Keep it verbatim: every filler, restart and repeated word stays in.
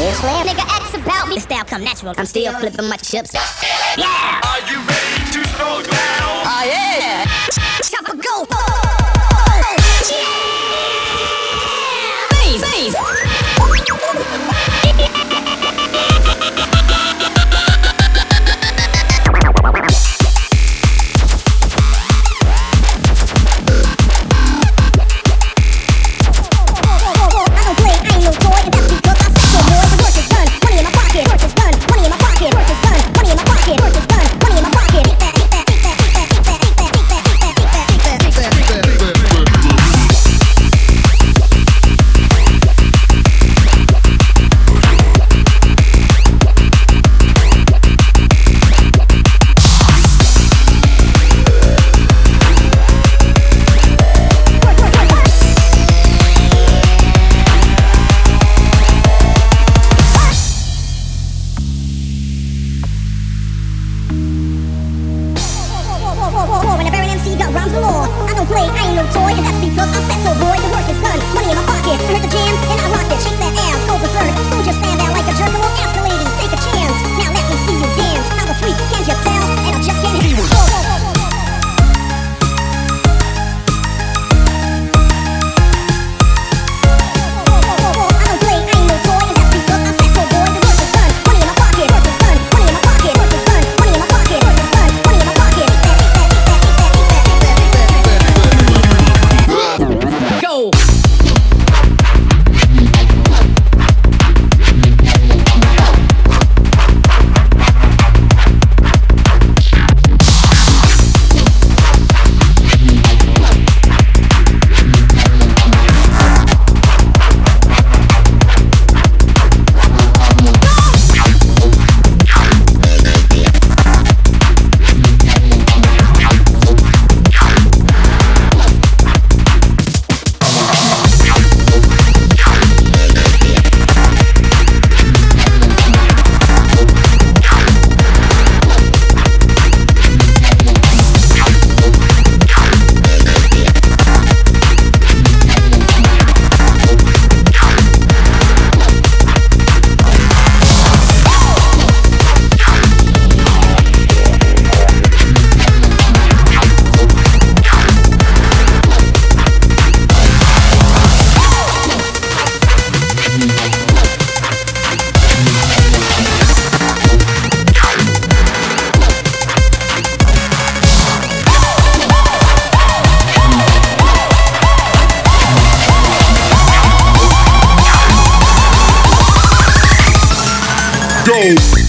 Slam. Nigga acts about me. The style come natural. I'm still flipping my chips. Yeah. Are you ready to throw down? Oh yeah. Chopper go. Oh, yeah. Freeze, freeze. When a barren M C got rhymes galore, I don't play, I ain't no toy, and that's because I'm set so boy. The work is done, money in my pocket. I heard the jam and I rocked it. Shake that ass, go berserk. Don't just stand there like a jerk. Come on, ask a lady, take a chance. Now let me see you dance. How the freak can't you tell? And I just can't hear you. Go!